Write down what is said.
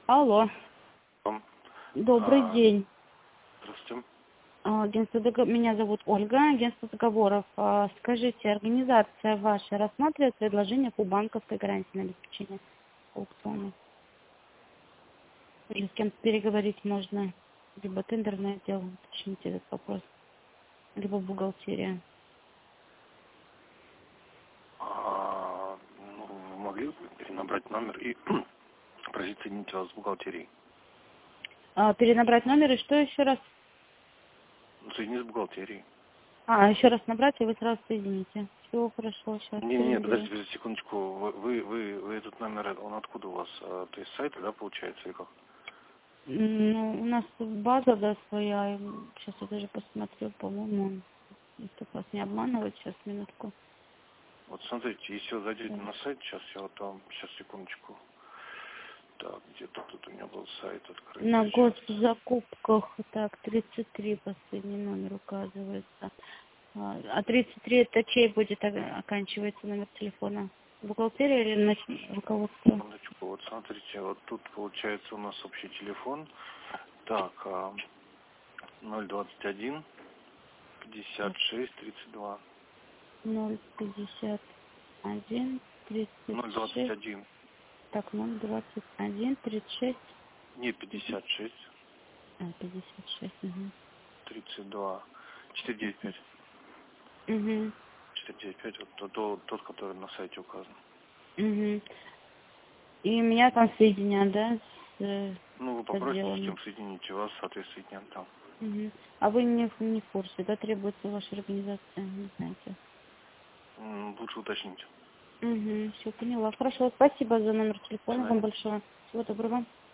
Алло. Вам. Добрый день. Здравствуйте. Меня зовут Ольга, агентство договоров. Скажите, организация ваша рассматривает предложение по банковской гарантии на обеспечение аукциона? Или с кем-то переговорить можно? Либо тендерное отдел, уточните этот вопрос, либо бухгалтерия. Вы могли перенабрать номер и просить соединить вас с бухгалтерией? Перенабрать номер и что еще раз? Соединить с бухгалтерией. Еще раз набрать, и вы сразу соедините. Все хорошо, сейчас. Не, подождите секундочку. Вы этот номер, он откуда у вас? То есть с сайта, да, получается, или как? Ну, у нас база, да, своя. Сейчас я даже посмотрю, по-моему, если вас не обманывать, сейчас, минутку. Вот смотрите, если вы зайдете на сайт, сейчас я вот вам, сейчас секундочку. Так, где-то тут у меня был сайт открыт. На госзакупках, так, 33 последний номер указывается. А 33 это чей будет оканчивается номер телефона? Бухгалтерия или руководство? Секундочку, вот смотрите, вот тут получается у нас общий телефон. Так, 021 56 32. 051 36. 021. Так, 021 36. Не 56. 56. Угу. 32. 495. Угу. 495, вот тот, который на сайте указан. Угу. И меня там соединят, да, с Вы попросите, с отделами? кем соедините вас, соответственно, там. Угу. А вы не в курсе, да, требуется ваша организация, не знаете? Лучше уточните. Угу, все поняла. Хорошо, спасибо за номер До телефона вам свидания. большое. Всего доброго.